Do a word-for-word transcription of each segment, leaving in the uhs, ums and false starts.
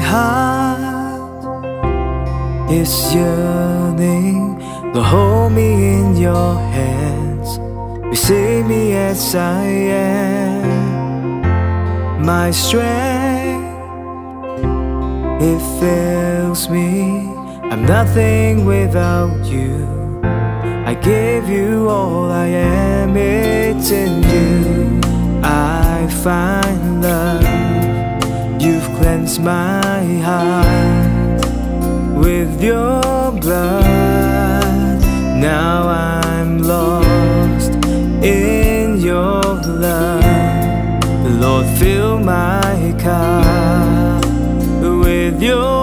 heart is yearning to hold me in your hands. Receive me as I am. My strength, it fails me. I'm nothing without you. I give you all I am. It's in you I find love. You've cleansed my heart with your blood. Now I'm lost in your love. Lord, fill my cup with your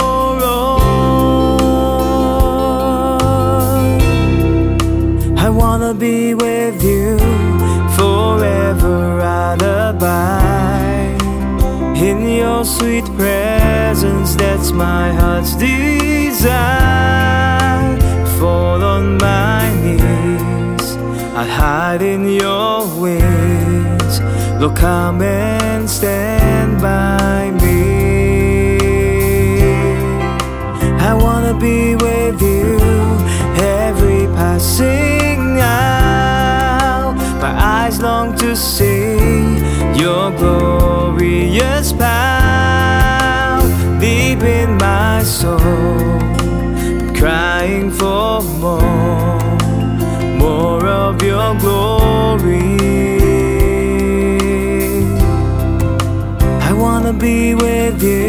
oil. I wanna be with you forever. I'd abide in your sweet presence. That's my heart's desire. Fall on my knees, I'd hide in your wings. Lord, come and stand by me. I wanna be with you every passing hour. My eyes long to see your glorious power. Deep in my soul, I'm crying for more, more of your glory. I wanna be with you.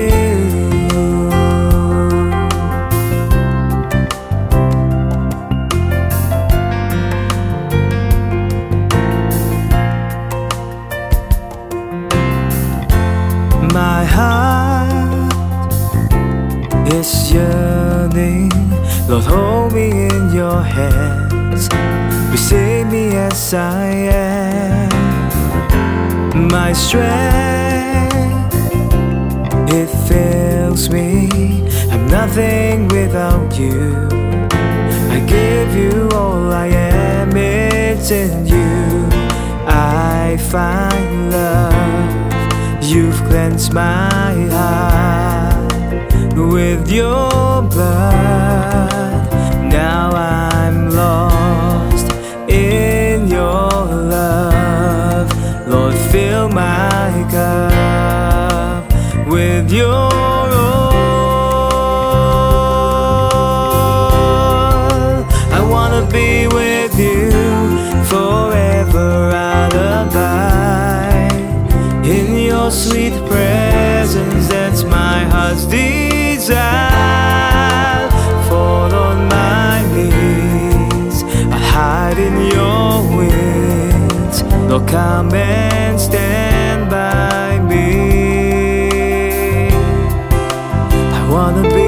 My heart is yearning. Lord, hold me in your hands. Receive me as I am. My strength, it fails me. I'm nothing without you. I give you all I am. It's in you I find love. You've cleansed my heart with your blood. Now I'm lost in your love. Lord, fill my cup with your oil. I wanna be with you forever. I'll abide in your sweet presence. That's my heart's desire. Fall on my knees, I hide in your wings. Lord, come and stand by me. I wanna be